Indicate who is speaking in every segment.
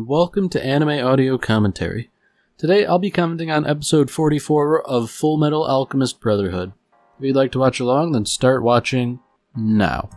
Speaker 1: and welcome to Anime Audio Commentary. Today I'll be commenting on episode 44 of Full Metal Alchemist Brotherhood. If you'd like to watch along, then start watching now.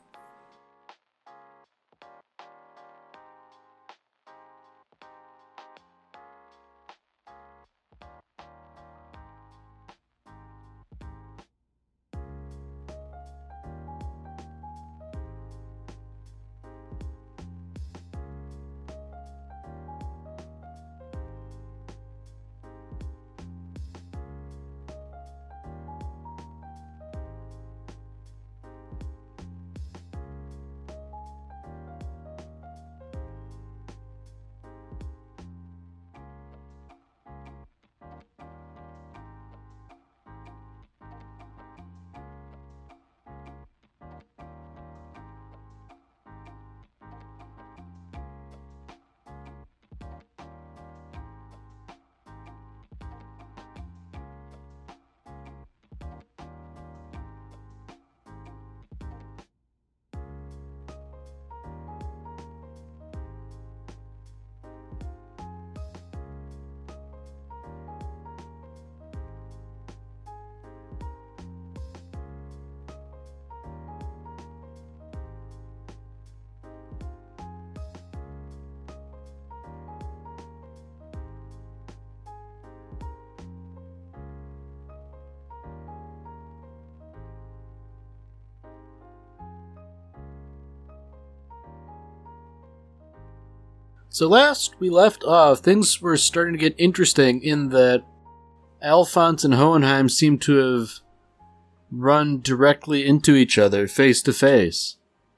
Speaker 1: So last we left off, things were starting to get interesting in that Alphonse and Hohenheim seem to have run directly into each other, face to face.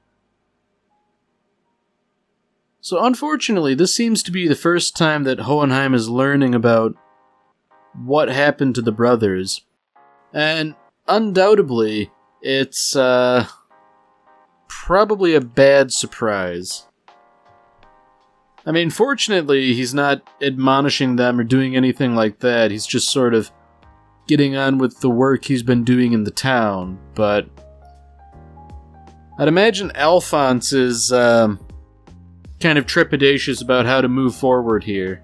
Speaker 1: So unfortunately, this seems to be the first time that Hohenheim is learning about what happened to the brothers. And undoubtedly, it's probably a bad surprise. I mean, fortunately, he's not admonishing them or doing anything like that. He's just sort of getting on with the work he's been doing in the town. But I'd imagine Alphonse is kind of trepidatious about how to move forward here.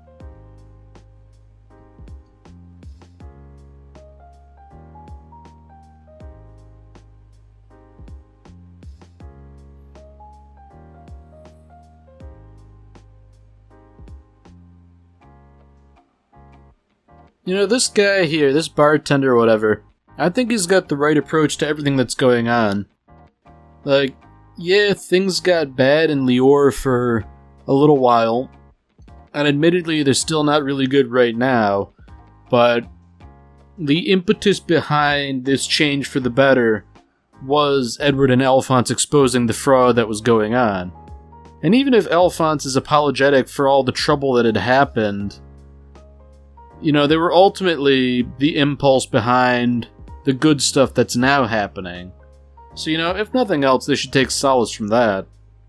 Speaker 1: You know, this guy here, this bartender or whatever, I think he's got the right approach to everything that's going on. Like, yeah, things got bad in Lior for a little while, and admittedly they're still not really good right now, but the impetus behind this change for the better was Edward and Alphonse exposing the fraud that was going on. And even if Alphonse is apologetic for all the trouble that had happened, you know, they were ultimately the impulse behind the good stuff that's now happening. So, you know, if nothing else, they should take solace from that.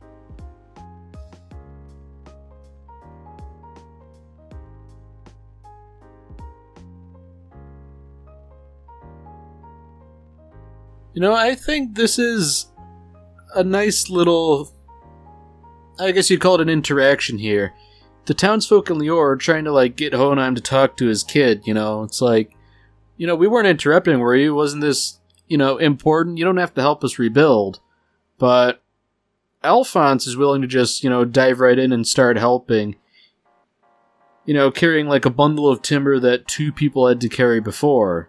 Speaker 1: You know, I think this is a nice little, I guess you'd call it an interaction here. The townsfolk in Lior are trying to, like, get Hohenheim to talk to his kid, you know? It's like, you know, we weren't interrupting, were you? Wasn't this, you know, important? You don't have to help us rebuild. But Alphonse is willing to just, you know, dive right in and start helping. You know, carrying, like, a bundle of timber that two people had to carry before.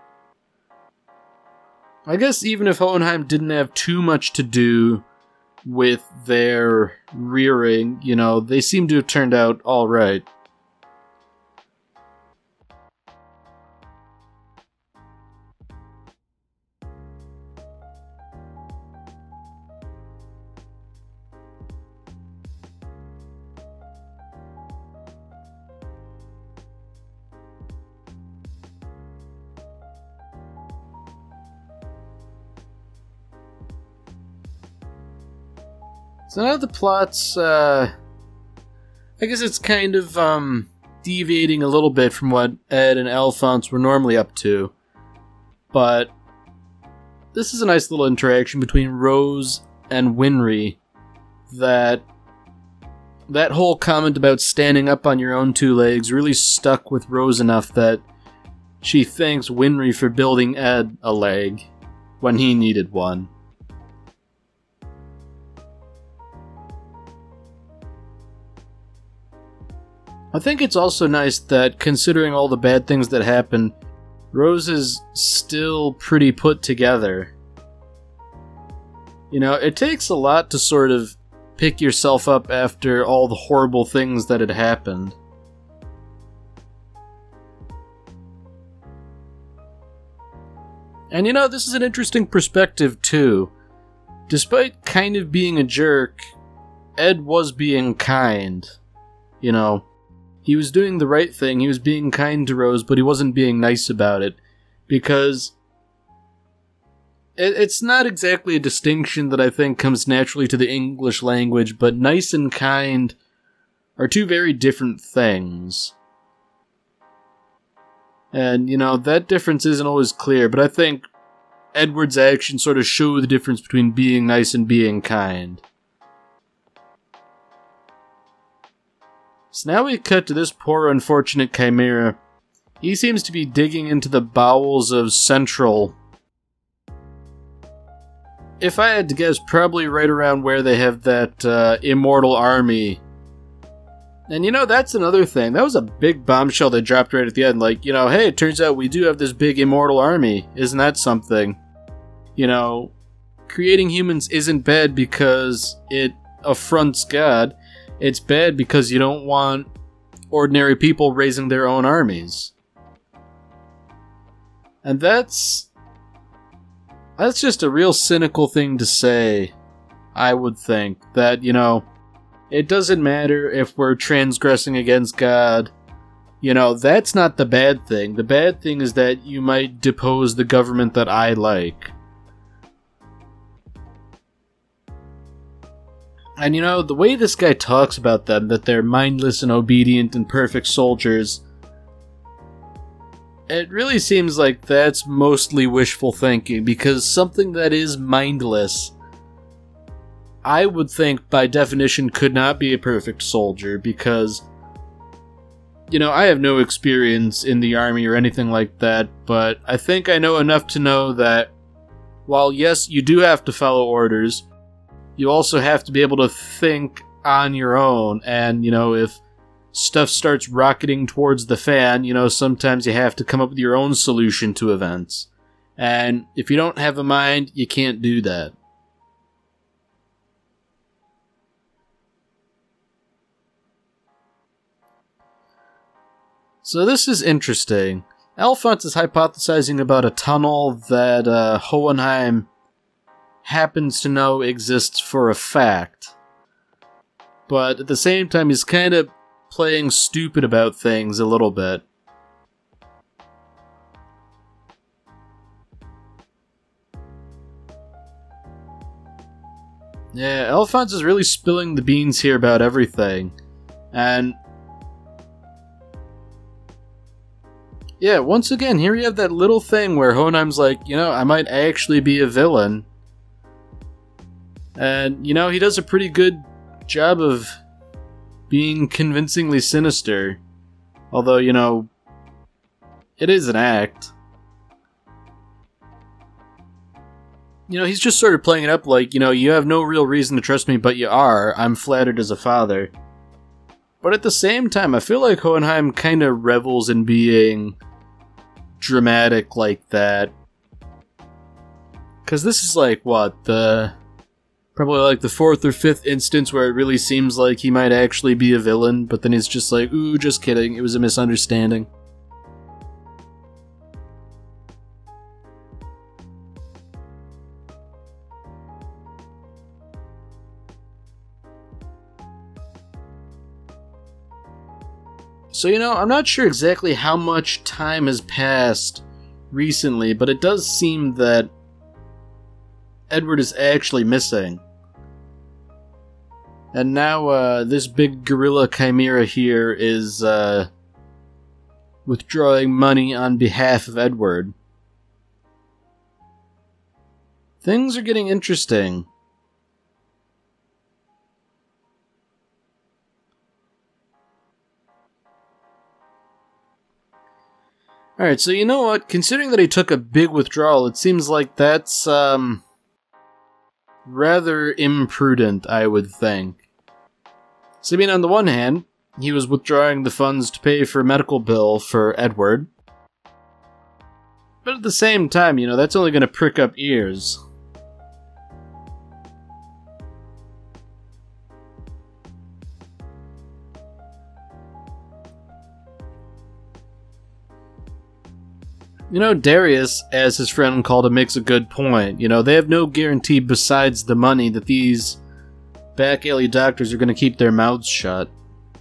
Speaker 1: I guess even if Hohenheim didn't have too much to do with their rearing, you know, they seem to have turned out alright. So now the plot's, I guess it's kind of, deviating a little bit from what Ed and Alphonse were normally up to. But this is a nice little interaction between Rose and Winry that that whole comment about standing up on your own two legs really stuck with Rose enough that she thanks Winry for building Ed a leg when he needed one. I think it's also nice that, considering all the bad things that happen, Rose is still pretty put together. You know, it takes a lot to sort of pick yourself up after all the horrible things that had happened. And you know, this is an interesting perspective too. Despite kind of being a jerk, Ed was being kind. You know, he was doing the right thing, he was being kind to Rose, but he wasn't being nice about it. Because it's not exactly a distinction that I think comes naturally to the English language, but nice and kind are two very different things. And, you know, that difference isn't always clear, but I think Edward's actions sort of show the difference between being nice and being kind. So now we cut to this poor unfortunate Chimera. He seems to be digging into the bowels of Central. If I had to guess, probably right around where they have that immortal army. And you know, that's another thing. That was a big bombshell they dropped right at the end. Like, you know, hey, it turns out we do have this big immortal army. Isn't that something? You know, creating humans isn't bad because it affronts God. It's bad because you don't want ordinary people raising their own armies. And that's just a real cynical thing to say, I would think. That, you know, it doesn't matter if we're transgressing against God. You know, that's not the bad thing. The bad thing is that you might depose the government that I like. And you know, the way this guy talks about them, that they're mindless and obedient and perfect soldiers, it really seems like that's mostly wishful thinking, because something that is mindless, I would think by definition could not be a perfect soldier, because, you know, I have no experience in the army or anything like that, but I think I know enough to know that while yes, you do have to follow orders, you also have to be able to think on your own, and, you know, if stuff starts rocketing towards the fan, you know, sometimes you have to come up with your own solution to events. And if you don't have a mind, you can't do that. So this is interesting. Alphonse is hypothesizing about a tunnel that Hohenheim happens to know exists for a fact. But at the same time, he's kind of playing stupid about things a little bit. Yeah, Alphonse is really spilling the beans here about everything. And yeah, once again, here you have that little thing where Hohenheim's like, you know, I might actually be a villain. And, you know, he does a pretty good job of being convincingly sinister. Although, you know, it is an act. You know, he's just sort of playing it up like, you know, you have no real reason to trust me, but you are. I'm flattered as a father. But at the same time, I feel like Hohenheim kind of revels in being dramatic like that. Because this is like, what, probably like the 4th or 5th instance where it really seems like he might actually be a villain, but then he's just like, ooh, just kidding, it was a misunderstanding. So, you know, I'm not sure exactly how much time has passed recently, but it does seem that Edward is actually missing. And now, this big gorilla chimera here is, withdrawing money on behalf of Edward. Things are getting interesting. Alright, so you know what? Considering that he took a big withdrawal, it seems like that's, rather imprudent, I would think. So, I mean, on the one hand, he was withdrawing the funds to pay for a medical bill for Edward. But at the same time, you know, that's only going to prick up ears. You know, Darius, as his friend called him, makes a good point. You know, they have no guarantee besides the money that these back alley doctors are going to keep their mouths shut.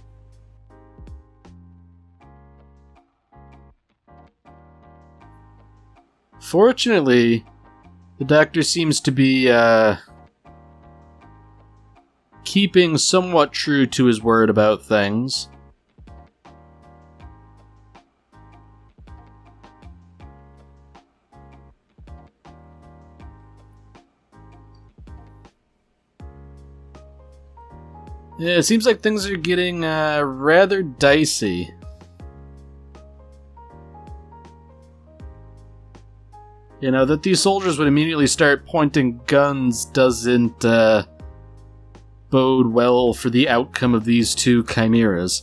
Speaker 1: Fortunately, the doctor seems to be, keeping somewhat true to his word about things. Yeah, it seems like things are getting rather dicey. You know, that these soldiers would immediately start pointing guns doesn't bode well for the outcome of these two chimeras.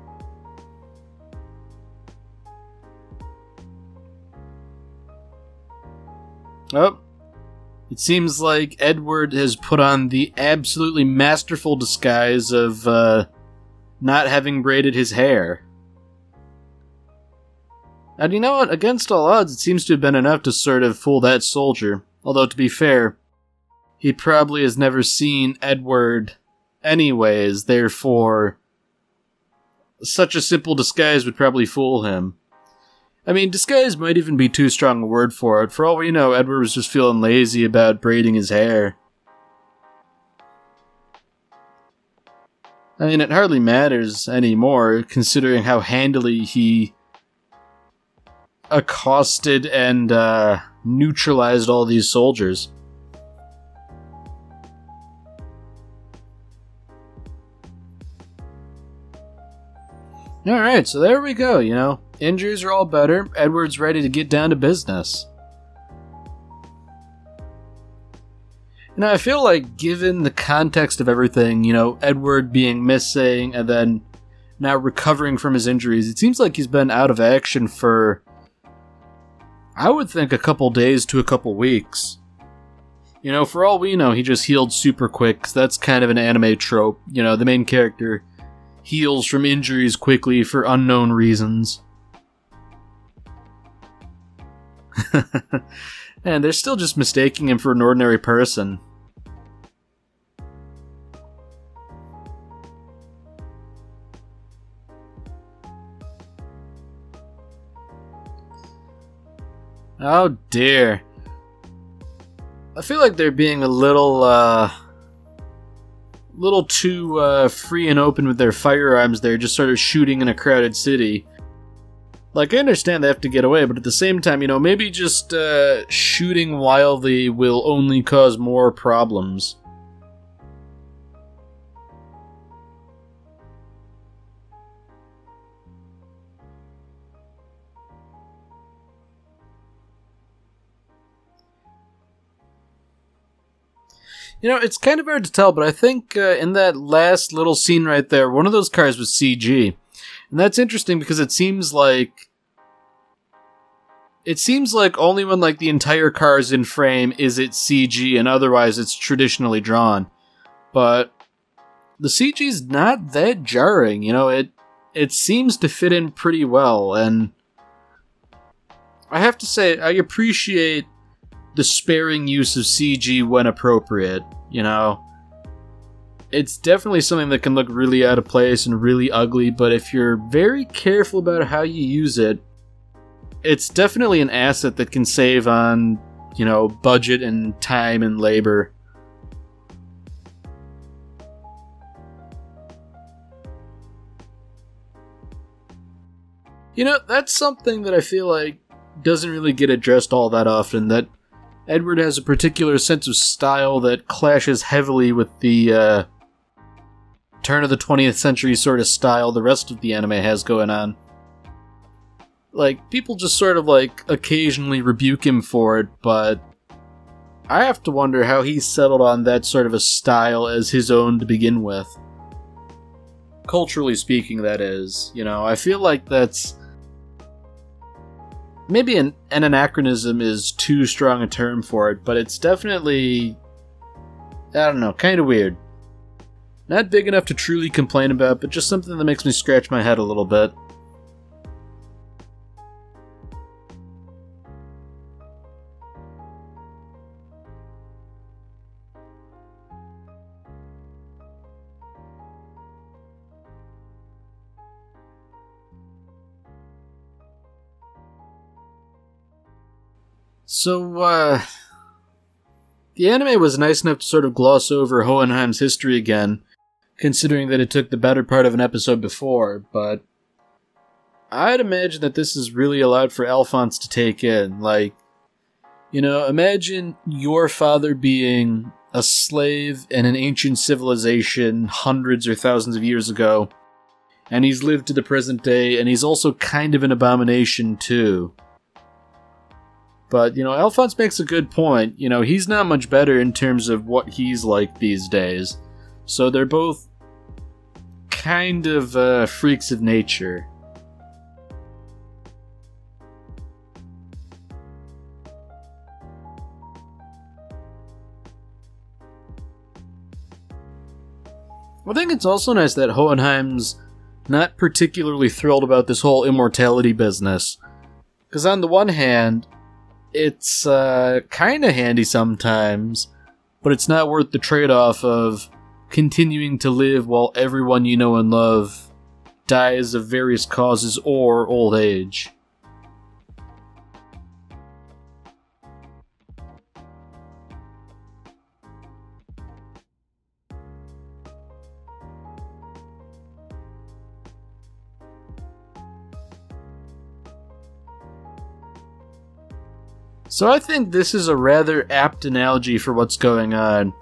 Speaker 1: Oh. It seems like Edward has put on the absolutely masterful disguise of not having braided his hair. And you know what? Against all odds, it seems to have been enough to sort of fool that soldier. Although, to be fair, he probably has never seen Edward anyways, therefore such a simple disguise would probably fool him. I mean, disguise might even be too strong a word for it. For all we know, Edward was just feeling lazy about braiding his hair. I mean, it hardly matters anymore, considering how handily he accosted and neutralized all these soldiers. Alright, so there we go, you know. Injuries are all better. Edward's ready to get down to business. You know, I feel like given the context of everything, you know, Edward being missing and then now recovering from his injuries, it seems like he's been out of action for, I would think, a couple days to a couple weeks. You know, for all we know, he just healed super quick, 'cause that's kind of an anime trope. You know, the main character heals from injuries quickly for unknown reasons. And they're still just mistaking him for an ordinary person. Oh dear. I feel like they're being a little too free and open with their firearms there, just sort of shooting in a crowded city. Like, I understand they have to get away, but at the same time, you know, maybe just shooting wildly will only cause more problems. You know, it's kind of hard to tell, but I think in that last little scene right there, one of those cars was CG. And that's interesting because it seems like only when like the entire car is in frame is it CG, and otherwise it's traditionally drawn. But the CG's not that jarring, you know, it seems to fit in pretty well, and I have to say I appreciate the sparing use of CG when appropriate, you know. It's definitely something that can look really out of place and really ugly, but if you're very careful about how you use it, it's definitely an asset that can save on, you know, budget and time and labor. You know, that's something that I feel like doesn't really get addressed all that often, that Edward has a particular sense of style that clashes heavily with the turn of the 20th century sort of style the rest of the anime has going on. Like, people just sort of, like, occasionally rebuke him for it, but I have to wonder how he settled on that sort of a style as his own to begin with. Culturally speaking, that is. You know, I feel like that's... maybe an anachronism is too strong a term for it, but it's definitely... I don't know, kind of weird. Not big enough to truly complain about, but just something that makes me scratch my head a little bit. So, the anime was nice enough to sort of gloss over Hohenheim's history again, considering that it took the better part of an episode before, but I'd imagine that this is really a lot for Alphonse to take in. Like, you know, imagine your father being a slave in an ancient civilization hundreds or thousands of years ago, and he's lived to the present day, and he's also kind of an abomination too. But, you know, Alphonse makes a good point. You know, he's not much better in terms of what he's like these days. So they're both kind of freaks of nature. I think it's also nice that Hohenheim's not particularly thrilled about this whole immortality business. Because on the one hand, it's kind of handy sometimes, but it's not worth the trade-off of continuing to live while everyone you know and love dies of various causes or old age. So I think this is a rather apt analogy for what's going on.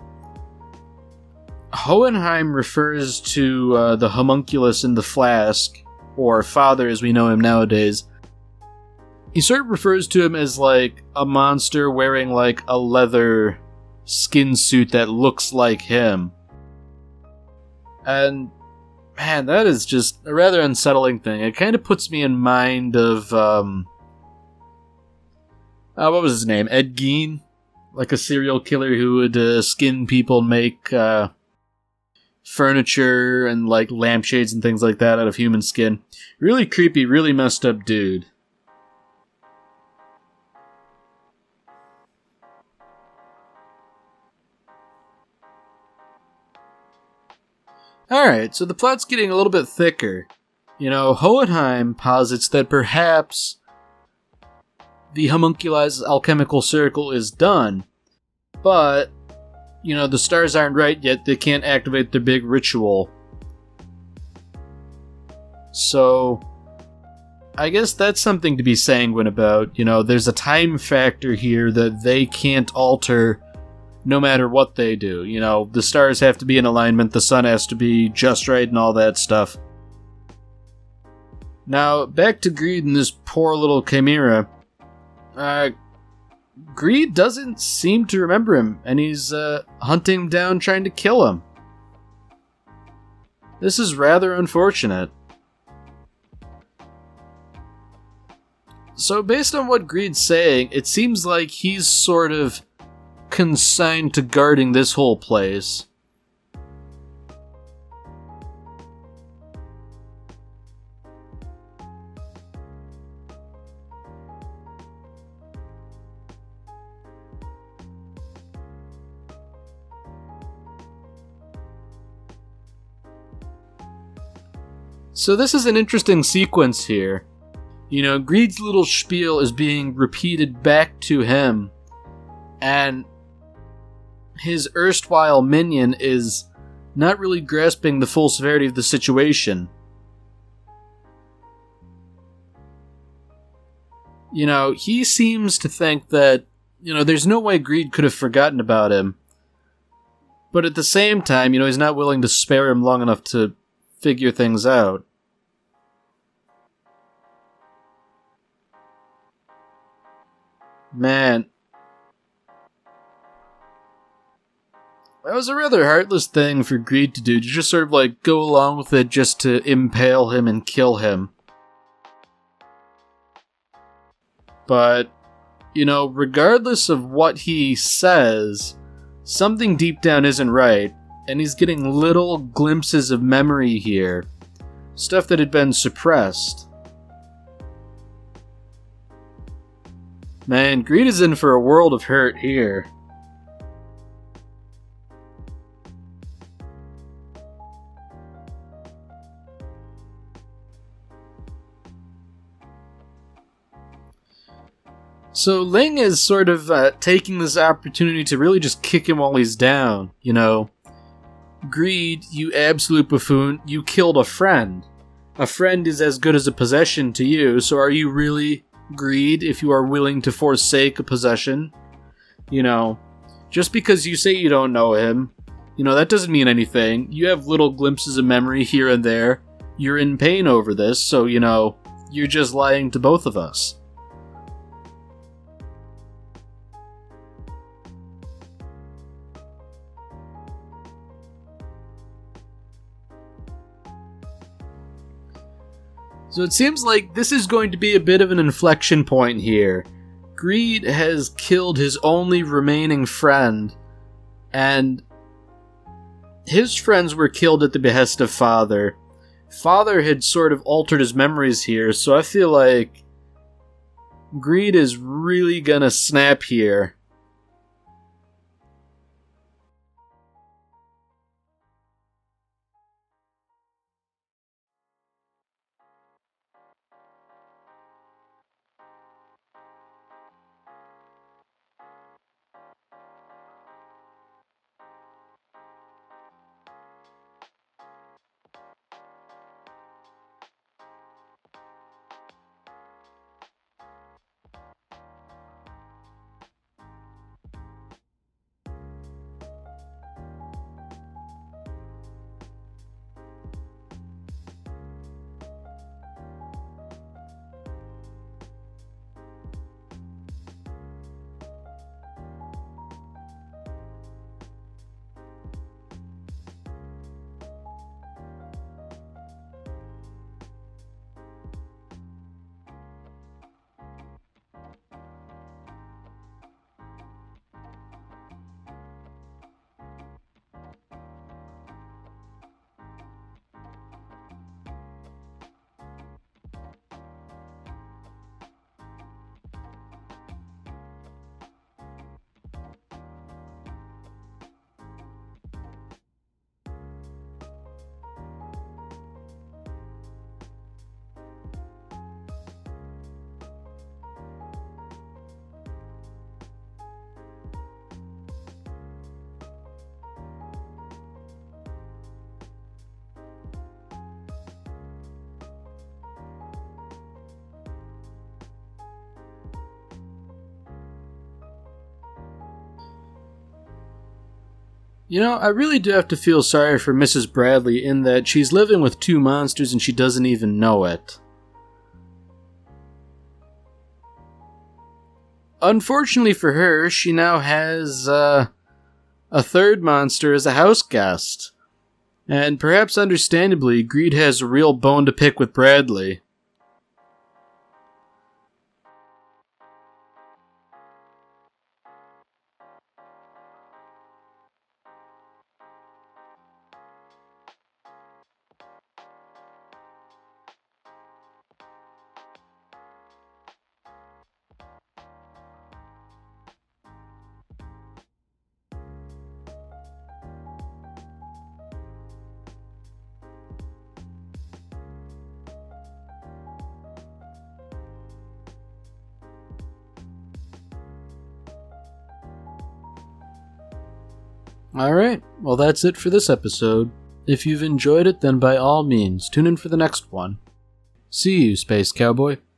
Speaker 1: Hohenheim refers to the homunculus in the flask, or father as we know him nowadays. He sort of refers to him as like a monster wearing like a leather skin suit that looks like him. And man, that is just a rather unsettling thing. It kind of puts me in mind of what was his name? Ed Gein? Like a serial killer who would skin people and make furniture and like lampshades and things like that out of human skin. Really creepy, really messed up dude. Alright, so the plot's getting a little bit thicker. You know, Hohenheim posits that perhaps the homunculized alchemical circle is done, but, you know, the stars aren't right yet, they can't activate their big ritual. So, I guess that's something to be sanguine about. You know, there's a time factor here that they can't alter no matter what they do. You know, the stars have to be in alignment, the sun has to be just right, and all that stuff. Now, back to Greed and this poor little chimera. Greed doesn't seem to remember him, and he's hunting him down, trying to kill him. This is rather unfortunate. So based on what Greed's saying, it seems like he's sort of consigned to guarding this whole place. So this is an interesting sequence here. You know, Greed's little spiel is being repeated back to him, and his erstwhile minion is not really grasping the full severity of the situation. You know, he seems to think that, you know, there's no way Greed could have forgotten about him. But at the same time, you know, he's not willing to spare him long enough to figure things out. Man. That was a rather heartless thing for Greed to do, to just sort of like go along with it just to impale him and kill him. But, you know, regardless of what he says, something deep down isn't right, and he's getting little glimpses of memory here. Stuff that had been suppressed. Man, Greed is in for a world of hurt here. So Ling is sort of taking this opportunity to really just kick him while he's down, you know. Greed, you absolute buffoon, you killed a friend. A friend is as good as a possession to you, so are you really Greed if you are willing to forsake a possession? You know, just because you say you don't know him, you know, that doesn't mean anything. You have little glimpses of memory here and there. You're in pain over this, so, you know, you're just lying to both of us. So it seems like this is going to be a bit of an inflection point here. Greed has killed his only remaining friend, and his friends were killed at the behest of Father. Father had sort of altered his memories here, so I feel like Greed is really gonna snap here. You know, I really do have to feel sorry for Mrs. Bradley in that she's living with two monsters and she doesn't even know it. Unfortunately for her, she now has a third monster as a house guest. And perhaps understandably, Greed has a real bone to pick with Bradley. Alright, well that's it for this episode. If you've enjoyed it, then by all means, tune in for the next one. See you, Space Cowboy.